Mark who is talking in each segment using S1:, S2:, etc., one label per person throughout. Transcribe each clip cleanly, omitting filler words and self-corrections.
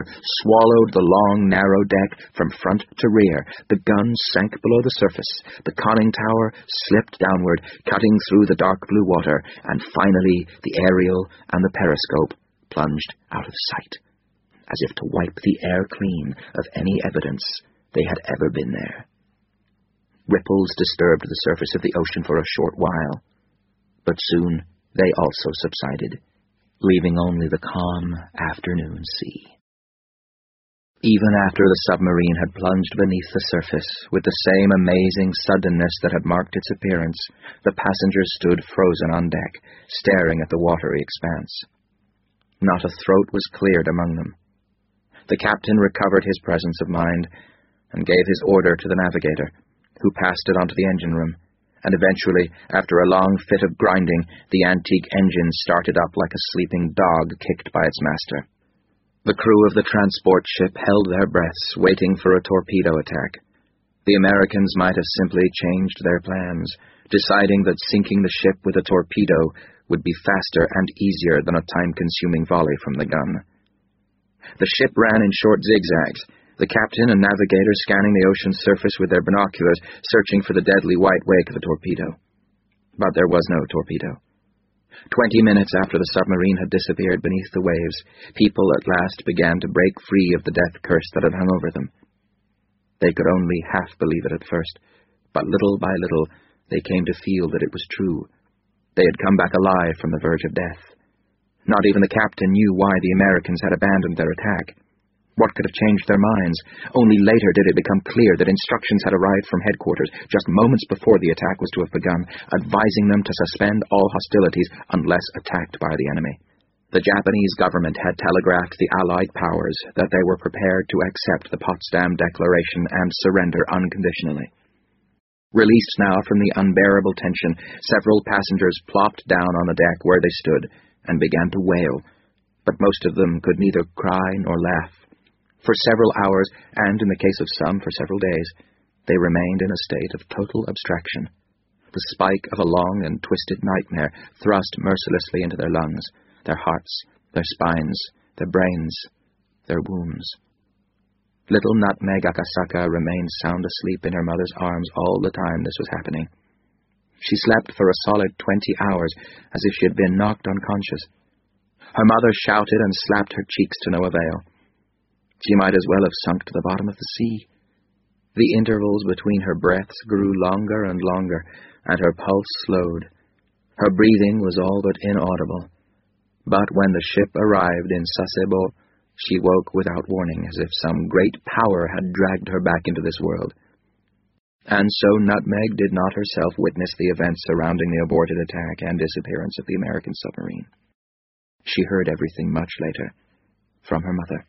S1: swallowed the long, narrow deck from front to rear. The gun sank below the surface. The conning tower slipped downward, cutting through the dark blue water, and finally the aerial and the periscope plunged out of sight, as if to wipe the air clean of any evidence they had ever been there. Ripples disturbed the surface of the ocean for a short while, but soon they also subsided, leaving only the calm afternoon sea. Even after the submarine had plunged beneath the surface, with the same amazing suddenness that had marked its appearance, the passengers stood frozen on deck, staring at the watery expanse. Not a throat was cleared among them. The captain recovered his presence of mind and gave his order to the navigator, who passed it on to the engine room, and eventually, after a long fit of grinding, the antique engine started up like a sleeping dog kicked by its master. The crew of the transport ship held their breaths, waiting for a torpedo attack. The Americans might have simply changed their plans, deciding that sinking the ship with a torpedo would be faster and easier than a time-consuming volley from the gun. The ship ran in short zigzags, the captain and navigator scanning the ocean's surface with their binoculars, searching for the deadly white wake of a torpedo. But there was no torpedo. 20 minutes after the submarine had disappeared beneath the waves, people at last began to break free of the death curse that had hung over them. They could only half believe it at first, but little by little they came to feel that it was true. They had come back alive from the verge of death. Not even the captain knew why the Americans had abandoned their attack. What could have changed their minds? Only later did it become clear that instructions had arrived from headquarters, just moments before the attack was to have begun, advising them to suspend all hostilities unless attacked by the enemy. The Japanese government had telegraphed the Allied powers that they were prepared to accept the Potsdam Declaration and surrender unconditionally. Released now from the unbearable tension, several passengers plopped down on the deck where they stood and began to wail, but most of them could neither cry nor laugh. For several hours, and in the case of some for several days, they remained in a state of total abstraction. The spike of a long and twisted nightmare thrust mercilessly into their lungs, their hearts, their spines, their brains, their wombs. Little Nutmeg Akasaka remained sound asleep in her mother's arms all the time this was happening. She slept for a solid 20 hours, as if she had been knocked unconscious. Her mother shouted and slapped her cheeks to no avail. She might as well have sunk to the bottom of the sea. The intervals between her breaths grew longer and longer, and her pulse slowed. Her breathing was all but inaudible. But when the ship arrived in Sasebo, she woke without warning, as if some great power had dragged her back into this world. And so Nutmeg did not herself witness the events surrounding the aborted attack and disappearance of the American submarine. She heard everything much later, from her mother.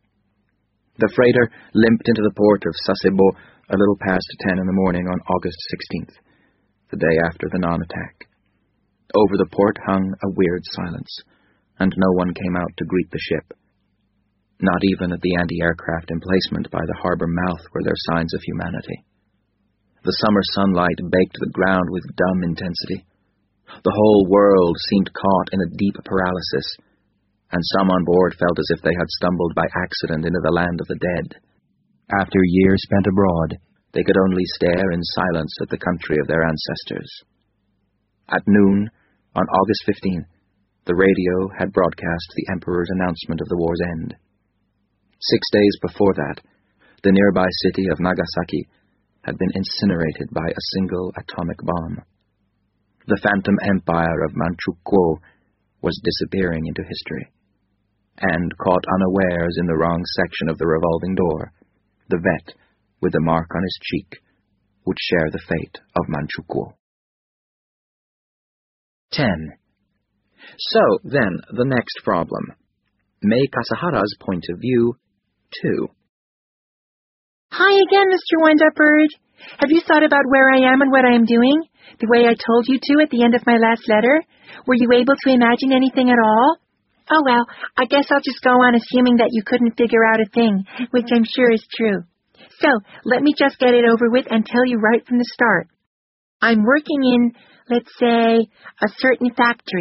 S1: The freighter limped into the port of Sasebo a little past 10 in the morning on August 16th, the day after the non-attack. Over the port hung a weird silence, and no one came out to greet the ship. Not even at the anti-aircraft emplacement by the harbor mouth were there signs of humanity. The summer sunlight baked the ground with dumb intensity. The whole world seemed caught in a deep paralysis, and some on board felt as if they had stumbled by accident into the land of the dead. After years spent abroad, they could only stare in silence at the country of their ancestors. At noon, on August 15th, the radio had broadcast the Emperor's announcement of the war's end. 6 days before that, the nearby city of Nagasaki had been incinerated by a single atomic bomb. The phantom empire of Manchukuo was disappearing into history. And, caught unawares in the wrong section of the revolving door, the vet, with the mark on his cheek, would share the fate of Manchukuo. 10. So, then, the next problem. Mei Kasahara's point of view, 2.
S2: Hi again, Mr. Wind-Up-Bird. Have you thought about where I am and what I am doing, the way I told you to at the end of my last letter? Were you able to imagine anything at all? Oh, well, I guess I'll just go on assuming that you couldn't figure out a thing, which I'm sure is true. So, let me just get it over with and tell you right from the start. I'm working in, let's say, a certain factory,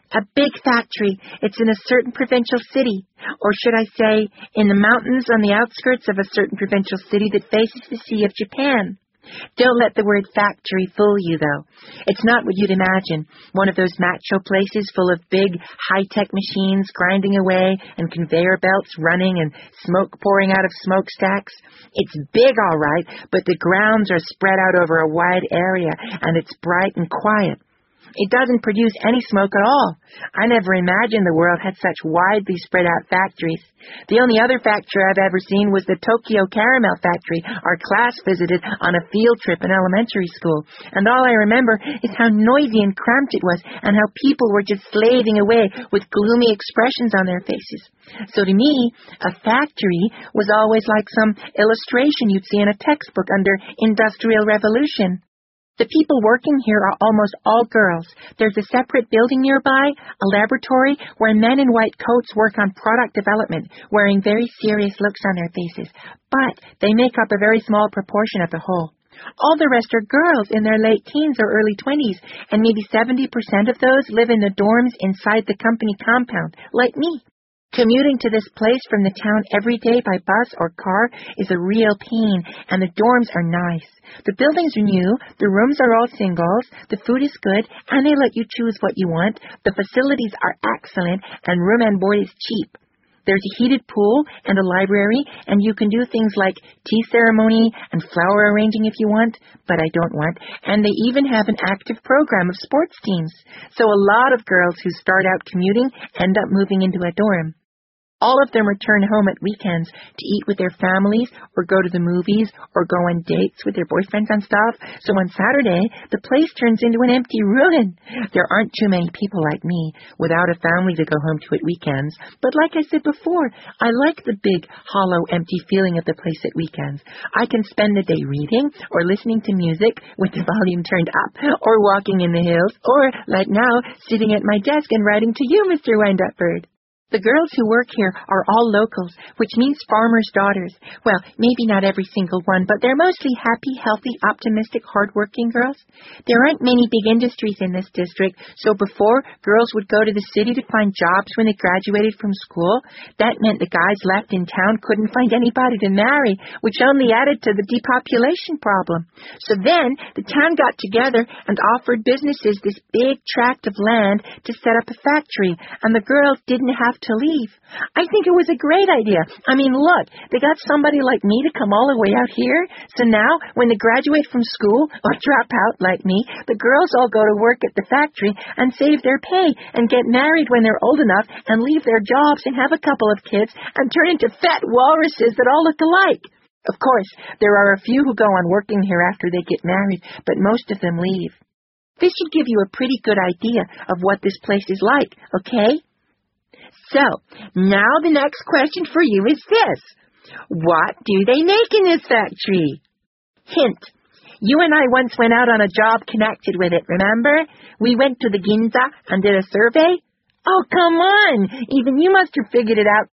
S2: A big factory. It's in a certain provincial city. Or should I say, in the mountains on the outskirts of a certain provincial city that faces the Sea of Japan. Don't let the word factory fool you, though. It's not what you'd imagine. One of those macho places full of big, high-tech machines grinding away and conveyor belts running and smoke pouring out of smokestacks. It's big, all right, but the grounds are spread out over a wide area, and it's bright and quiet. It doesn't produce any smoke at all. I never imagined the world had such widely spread out factories. The only other factory I've ever seen was the Tokyo Caramel Factory our class visited on a field trip in elementary school. And all I remember is how noisy and cramped it was and how people were just slaving away with gloomy expressions on their faces. So to me, a factory was always like some illustration you'd see in a textbook under Industrial Revolution. The people working here are almost all girls. There's a separate building nearby, a laboratory, where men in white coats work on product development, wearing very serious looks on their faces. But they make up a very small proportion of the whole. All the rest are girls in their late teens or early 20s, and maybe 70% of those live in the dorms inside the company compound, like me. Commuting to this place from the town every day by bus or car is a real pain, and the dorms are nice. The buildings are new, the rooms are all singles, the food is good, and they let you choose what you want. The facilities are excellent, and room and board is cheap. There's a heated pool and a library, and you can do things like tea ceremony and flower arranging if you want, but I don't want, and they even have an active program of sports teams. So a lot of girls who start out commuting end up moving into a dorm. All of them return home at weekends to eat with their families or go to the movies or go on dates with their boyfriends and stuff. So on Saturday, the place turns into an empty ruin. There aren't too many people like me without a family to go home to at weekends. But like I said before, I like the big, hollow, empty feeling of the place at weekends. I can spend the day reading or listening to music with the volume turned up or walking in the hills or, like now, sitting at my desk and writing to you, Mr. Wind-Up-Bird. The girls who work here are all locals, which means farmers' daughters. Well, maybe not every single one, but they're mostly happy, healthy, optimistic, hard-working girls. There aren't many big industries in this district, so before, girls would go to the city to find jobs when they graduated from school. That meant the guys left in town couldn't find anybody to marry, which only added to the depopulation problem. So then, the town got together and offered businesses this big tract of land to set up a factory, and the girls didn't have to leave. I think it was a great idea. I mean, look, they got somebody like me to come all the way out here. So now, when they graduate from school or drop out like me, the girls all go to work at the factory and save their pay and get married when they're old enough and leave their jobs and have a couple of kids and turn into fat walruses that all look alike. Of course, there are a few who go on working here after they get married, but most of them leave. This should give you a pretty good idea of what this place is like, okay? So, now the next question for you is this. What do they make in this factory? Hint. You and I once went out on a job connected with it, remember? We went to the Ginza and did a survey. Oh, come on! Even you must have figured it out